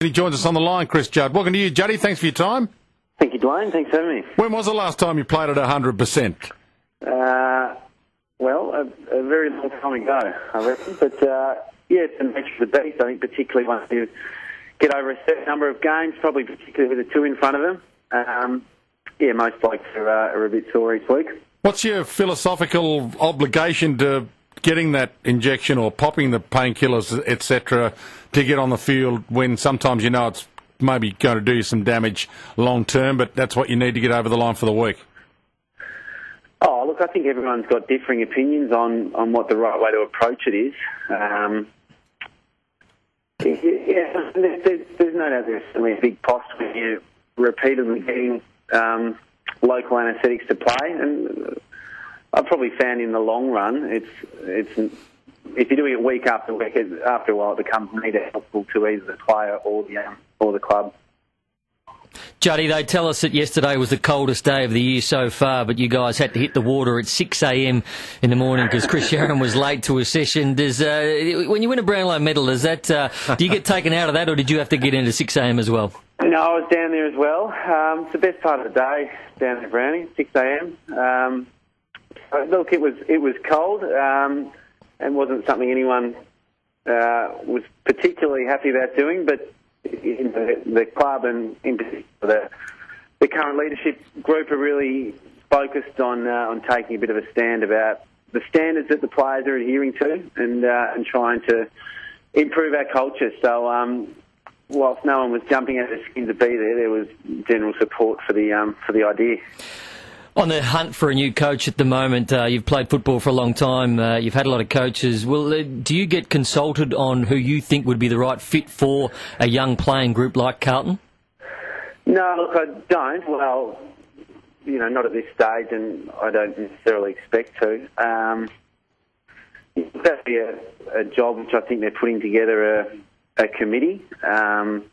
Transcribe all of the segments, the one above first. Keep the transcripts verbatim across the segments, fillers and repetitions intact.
He joins us on the line, Chris Judd. Welcome to you, Juddy. Thanks for your time. Thank you, Dwayne. Thanks for having me. When was the last time you played at one hundred percent? Uh, well, a, a very long time ago, I reckon. But, uh, yeah, it's the nature of the beast, I think, particularly once you get over a certain number of games, probably particularly with the two in front of them. Um, yeah, most blokes are, uh, are a bit sore each week. What's your philosophical obligation to getting that injection or popping the painkillers, et cetera, to get on the field when sometimes you know it's maybe going to do you some damage long term, but that's what you need to get over the line for the week? Oh, look, I think everyone's got differing opinions on, on what the right way to approach it is. Um, yeah, there's, there's no doubt there's certainly a big cost when you're repeatedly getting um, local anaesthetics to play, and I've probably found in the long run, it's it's if you're doing it week after week, it, after a while it becomes neither helpful to either the player or the um, or the club. Juddy, they tell us that yesterday was the coldest day of the year so far, but you guys had to hit the water at six a m in the morning because Chris Sherrin was late to a session. Does uh, when you win a Brownlow medal, does that uh, do you get taken out of that, or did you have to get into six a m as well? No, I was down there as well. Um, it's the best part of the day down there, Brownie, six a m Um, look, it was it was cold um, and wasn't something anyone uh, was particularly happy about doing, but in the, the club and in particular the, the current leadership group are really focused on uh, on taking a bit of a stand about the standards that the players are adhering to and uh, and trying to improve our culture. So um, whilst no one was jumping out of their skin to be there, there was general support for the um, for the idea. On the hunt for a new coach at the moment, uh, you've played football for a long time, uh, you've had a lot of coaches. Well, uh, do you get consulted on who you think would be the right fit for a young playing group like Carlton? No, look, I don't. Well, you know, not at this stage, and I don't necessarily expect to. Um, that'd be a, a job which I think they're putting together a, a committee um,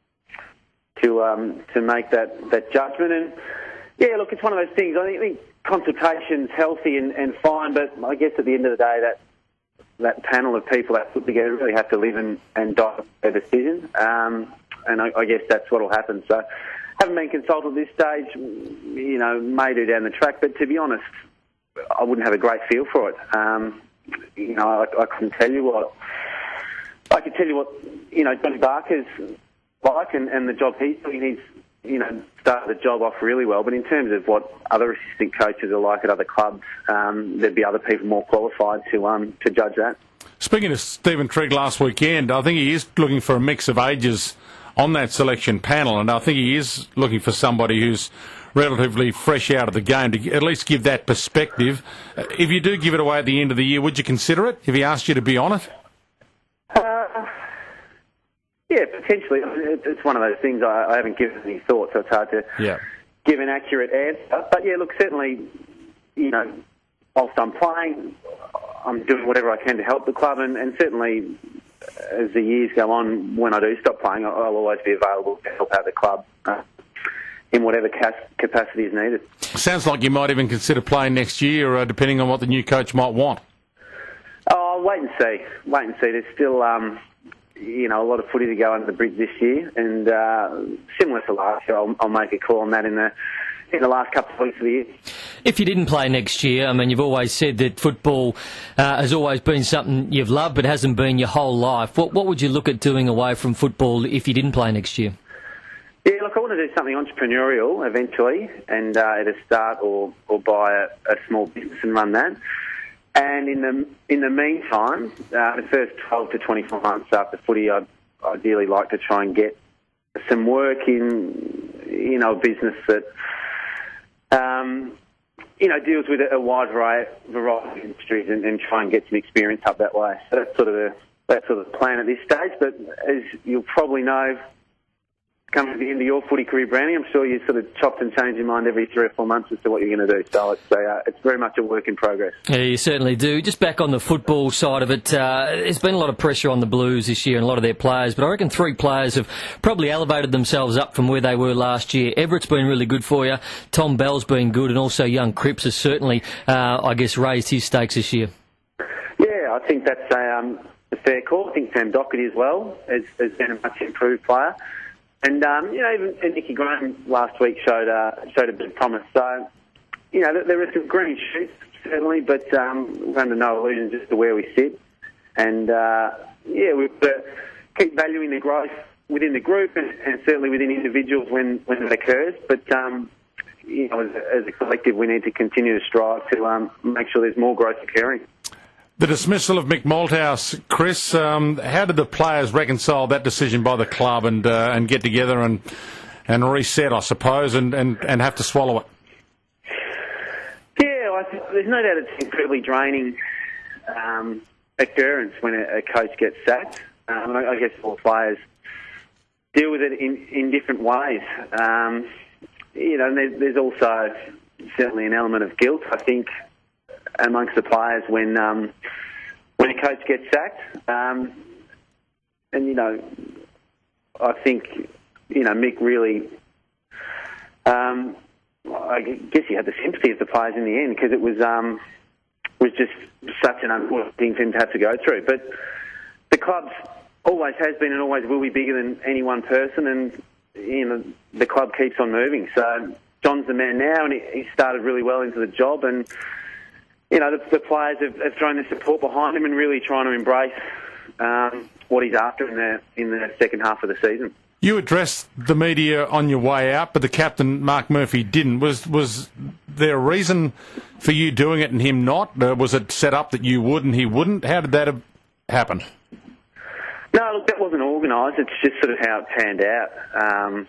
to um, to make that, that judgment. And yeah, look, it's one of those things. I think, I think consultation's healthy and, and fine, but I guess at the end of the day, that that panel of people that put together really have to live and, and die their decision. Um, and I, I guess that's what will happen. So, haven't been consulted at this stage. You know, may do down the track, but to be honest, I wouldn't have a great feel for it. Um, you know, I, I couldn't tell you what I could tell you what you know Johnny Barker's like and, and the job he's doing. He's you know, started the job off really well, but in terms of what other assistant coaches are like at other clubs, um, there'd be other people more qualified to um, to judge that. Speaking of Stephen Trigg last weekend, I think he is looking for a mix of ages on that selection panel, and I think he is looking for somebody who's relatively fresh out of the game to at least give that perspective. If you do give it away at the end of the year, would you consider it if he asked you to be on it? Uh, Yeah, potentially. It's one of those things I, I haven't given any thought, so it's hard to yeah. give an accurate answer. But yeah, look, certainly, you know, whilst I'm playing, I'm doing whatever I can to help the club, and, and certainly as the years go on, when I do stop playing, I'll always be available to help out the club uh, in whatever capacity is needed. Sounds like you might even consider playing next year, uh, depending on what the new coach might want. Oh, I'll wait and see. Wait and see. There's still... Um, you know, a lot of footy to go under the bridge this year, and uh, similar to last year, I'll, I'll make a call on that in the in the last couple of weeks of the year. If you didn't play next year, I mean, you've always said that football uh, has always been something you've loved, but hasn't been your whole life. What what would you look at doing away from football if you didn't play next year? Yeah, look, I want to do something entrepreneurial eventually, and uh, either start or or buy a, a small business and run that. And in the in the meantime, uh, the first twelve to twenty-four months after footy, I'd ideally like to try and get some work in, you know, a business that, um, you know, deals with a wide variety, variety of industries and, and try and get some experience up that way. So that's sort of the that's sort of the plan at this stage. But as you'll probably know, coming to the end of your footy career, Brownie, I'm sure you sort of chopped and changed your mind every three or four months as to what you're going to do. So it's, uh, it's very much a work in progress. Yeah, you certainly do. Just back on the football side of it, uh, there's been a lot of pressure on the Blues this year and a lot of their players, but I reckon three players have probably elevated themselves up from where they were last year. Everett's been really good for you, Tom Bell's been good, and also young Cripps has certainly, uh, I guess, raised his stakes this year. Yeah, I think that's a... Um, a fair call. I think Sam Doherty as well has, has been a much improved player. And, um, you know, even and Nicky Graham last week showed uh, showed a bit of promise. So, you know, there are some green shoots, certainly, but um, we're under no illusions as to where we sit. And, uh, yeah, we've got to keep valuing the growth within the group and, and certainly within individuals when, when it occurs. But, um, you know, as, as a collective, we need to continue to strive to um, make sure there's more growth occurring. The dismissal of Mick Malthouse, Chris, um, how did the players reconcile that decision by the club and uh, and get together and and reset, I suppose, and, and, and have to swallow it? Yeah, I think there's no doubt it's an incredibly draining um, occurrence when a, a coach gets sacked. Um, and I, I guess all players deal with it in, in different ways. Um, you know, and there's, there's also certainly an element of guilt, I think, amongst the players when um, when a coach gets sacked. Um, and, you know, I think, you know, Mick really, um, I guess he had the sympathy of the players in the end because it was um, was just such an unfortunate thing for him to have to go through. But the club always has been and always will be bigger than any one person, and, you know, the club keeps on moving. So John's the man now, and he, he started really well into the job, and you know, the, the players have, have thrown their support behind him and really trying to embrace um, what he's after in the in the second half of the season. You addressed the media on your way out, but the captain, Mark Murphy, didn't. Was was there a reason for you doing it and him not? Uh, was it set up that you would and he wouldn't? How did that happen? No, look, that wasn't organised. It's just sort of how it panned out. Um,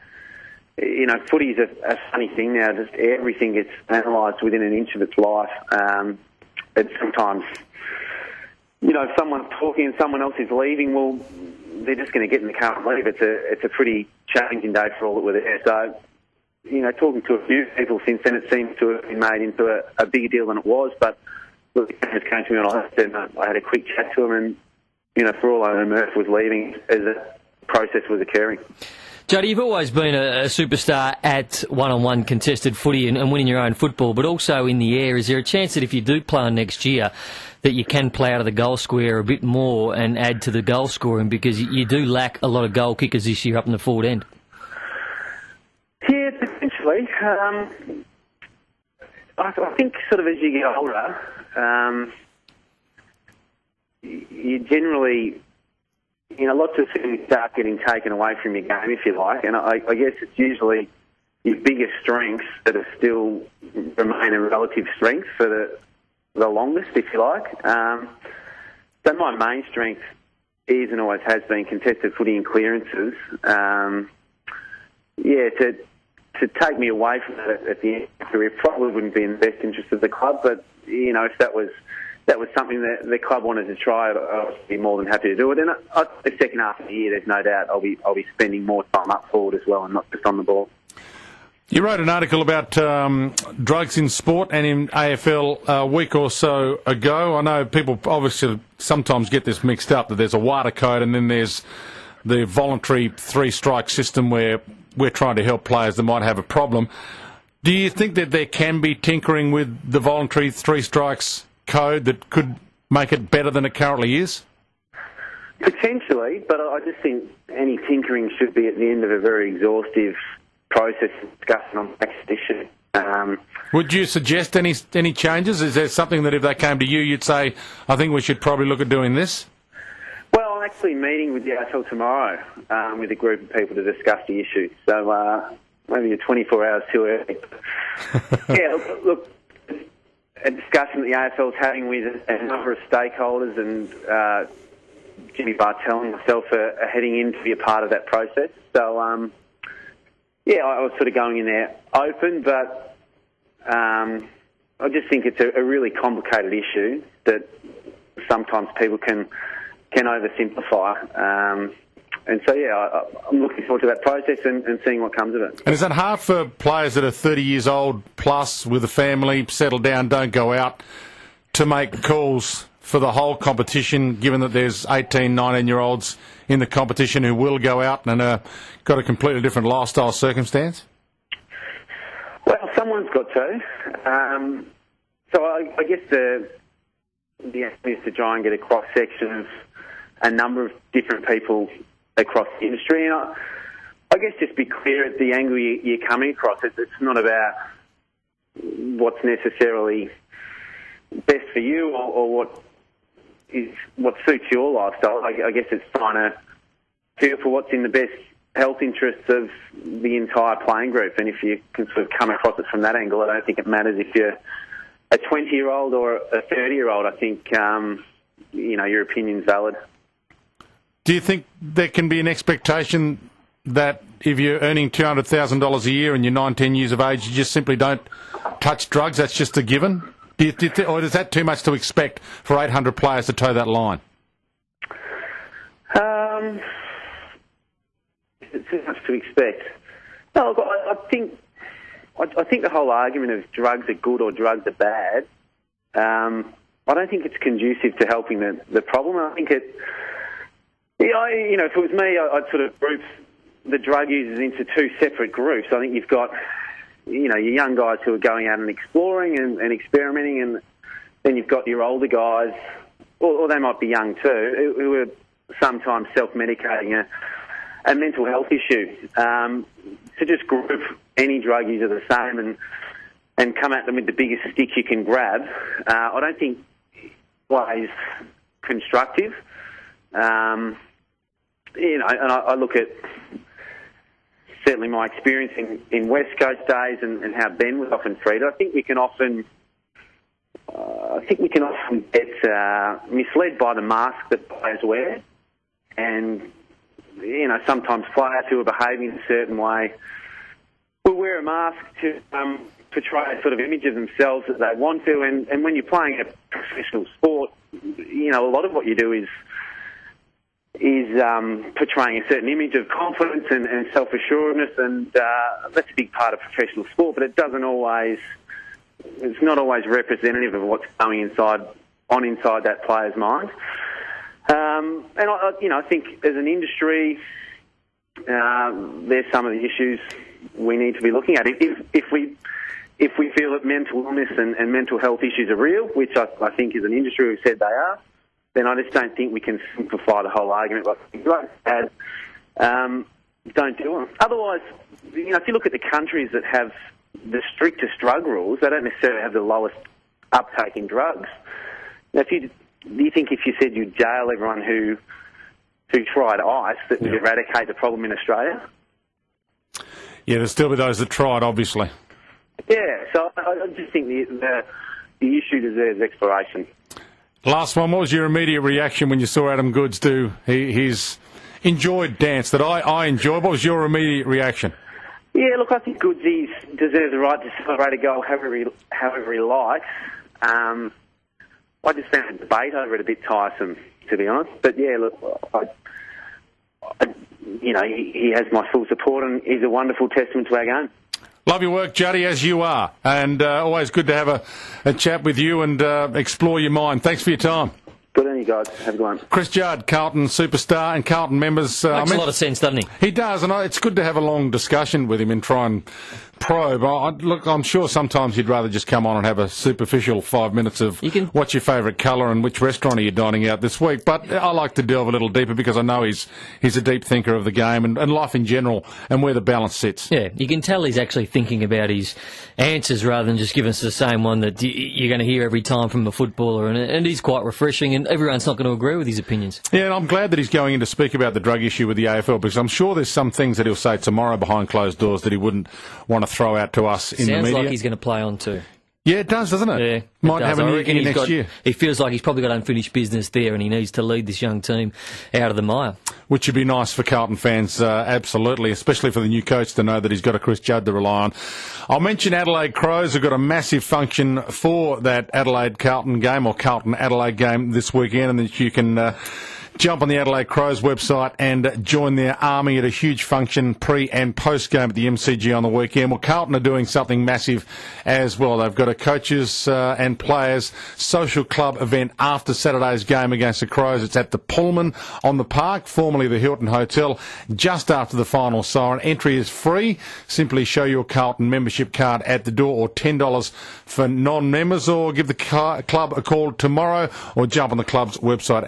You know, footy's a, a funny thing now. Just everything gets analysed within an inch of its life. Um, and sometimes, you know, if someone's talking and someone else is leaving, well, they're just going to get in the car and leave. It's a it's a pretty challenging day for all that were there. So, you know, talking to a few people since then, it seems to have been made into a, a bigger deal than it was. But look, it just came to me and I said, I had a quick chat to him, and, you know, for all I know, Murph was leaving as the process was occurring. Juddy, you've always been a, a superstar at one-on-one contested footy and, and winning your own football, but also in the air. Is there a chance that if you do play on next year that you can play out of the goal square a bit more and add to the goal scoring, because you, you do lack a lot of goal kickers this year up in the forward end? Yeah, potentially. Um, I, I think sort of as you get older, um, you generally... You know, lots of things start getting taken away from your game, if you like, and I, I guess it's usually your biggest strengths that are still remain a relative strength for the the longest, if you like. Um, so my main strength is and always has been contested footy and clearances. Um, yeah, to to take me away from that at the end of my career probably wouldn't be in the best interest of the club, but, you know, if that was... that was something that the club wanted to try, I'd be more than happy to do it. And I, the second half of the year, there's no doubt I'll be I'll be spending more time up forward as well and not just on the ball. You wrote an article about um, drugs in sport and in A F L a week or so ago. I know people obviously sometimes get this mixed up, that there's a WADA code and then there's the voluntary three-strike system where we're trying to help players that might have a problem. Do you think that there can be tinkering with the voluntary three strikes code that could make it better than it currently is? Potentially, but I just think any tinkering should be at the end of a very exhaustive process of discussion on the next issue. Um, Would you suggest any any changes? Is there something that if they came to you, you'd say, I think we should probably look at doing this? Well, I'm actually meeting with the A F L tomorrow um, with a group of people to discuss the issue. So uh, maybe you're twenty-four hours too early. yeah, look, look a discussion that the A F L is having with a number of stakeholders, and uh, Jimmy Bartell and myself are, are heading in to be a part of that process. So, um, yeah, I was sort of going in there open, but um, I just think it's a, a really complicated issue that sometimes people can can oversimplify. Um, And so, yeah, I, I'm looking forward to that process and, and seeing what comes of it. And is that hard for players that are thirty years old plus with a family, settle down, don't go out, to make calls for the whole competition, given that there's eighteen, nineteen-year-olds in the competition who will go out and uh, got a completely different lifestyle circumstance? Well, someone's got to. Um, so I, I guess the the aim is to try and get a cross-section of a number of different people across the industry. And I, I guess just be clear at the angle you, you're coming across. It's, it's not about what's necessarily best for you or, or what is what suits your lifestyle. I, I guess it's trying to feel for what's in the best health interests of the entire playing group. And if you can sort of come across it from that angle, I don't think it matters if you're a twenty-year-old or a thirty-year-old. I think, um, you know, your opinion's valid. Do you think there can be an expectation that if you're earning two hundred thousand dollars a year and you're nineteen years of age, you just simply don't touch drugs? That's just a given? Do you, do you th- or is that too much to expect for eight hundred players to toe that line? Um... It's too much to expect. No, look, I, I think I, I think the whole argument of drugs are good or drugs are bad, um, I don't think it's conducive to helping the, the problem. I think it, yeah, I, you know, if it was me, I, I'd sort of group the drug users into two separate groups. I think you've got, you know, your young guys who are going out and exploring and, and experimenting, and then you've got your older guys, or, or they might be young too, who, who are sometimes self-medicating a a mental health issue. Um, to just group any drug user the same and and come at them with the biggest stick you can grab, uh, I don't think is constructive. Um, you know, and I, I look at certainly my experience in, in West Coast days and, and how Ben was often treated. I think we can often, uh, I think we can often get uh, misled by the mask that players wear, and you know, sometimes players who are behaving in a certain way will wear a mask to um, portray a sort of image of themselves that they want to. And, and when you're playing a professional sport, you know, a lot of what you do is is um, portraying a certain image of confidence and, and self-assuredness, and uh, that's a big part of professional sport. But it doesn't always, it's not always representative of what's going inside on inside that player's mind. Um, and, I, you know, I think as an industry, uh, there's some of the issues we need to be looking at. If, if we if we feel that mental illness and, and mental health issues are real, which I, I think as an industry we've said they are, then I just don't think we can simplify the whole argument like, right, bad, um, don't do them. Otherwise, you know, if you look at the countries that have the strictest drug rules, they don't necessarily have the lowest uptake in drugs. Now, if you Do you think if you said you'd jail everyone who who tried ice, that would yeah. eradicate the problem in Australia? Yeah, there'll still be those that tried, obviously. Yeah, so I, I just think the, the the issue deserves exploration. Last one, what was your immediate reaction when you saw Adam Goodes do he, his enjoyed dance that I, I enjoyed? What was your immediate reaction? Yeah, look, I think Goodes deserves the right to celebrate a goal however he, however he likes. Um, I just found the debate over it a bit tiresome, to be honest. But yeah, look, I, I, you know, he, he has my full support, and he's a wonderful testament to our game. Love your work, Juddy, as you are, and uh, always good to have a, a chat with you and uh, explore your mind. Thanks for your time. Good on you guys. Have a good one. Chris Judd, Carlton superstar and Carlton members. Uh, Makes I mean, a lot of sense, doesn't he? He does, and it's good to have a long discussion with him and try and probe. I, look, I'm sure sometimes you'd rather just come on and have a superficial five minutes of you can, what's your favourite colour and which restaurant are you dining out this week. But I like to delve a little deeper because I know he's he's a deep thinker of the game and, and life in general and where the balance sits. Yeah, you can tell he's actually thinking about his answers rather than just giving us the same one that you're going to hear every time from a footballer. And, and he's quite refreshing, and everyone's not going to agree with his opinions. Yeah, and I'm glad that he's going in to speak about the drug issue with the A F L, because I'm sure there's some things that he'll say tomorrow behind closed doors that he wouldn't want to throw out to us in Sounds the media. Sounds like he's going to play on too. Yeah, it does, doesn't it? Yeah, Might it have a new year next got, year. He feels like he's probably got unfinished business there, and he needs to lead this young team out of the mire. Which would be nice for Carlton fans, uh, absolutely, especially for the new coach to know that he's got a Chris Judd to rely on. I'll mention Adelaide Crows have got a massive function for that Adelaide-Carlton game, or Carlton-Adelaide game this weekend, and that you can Uh, jump on the Adelaide Crows website and join their army at a huge function pre- and post-game at the M C G on the weekend. Well, Carlton are doing something massive as well. They've got a coaches uh, and players social club event after Saturday's game against the Crows. It's at the Pullman on the Park, formerly the Hilton Hotel, just after the final siren. Entry is free. Simply show your Carlton membership card at the door, or ten dollars for non-members, or give the car- club a call tomorrow, or jump on the club's website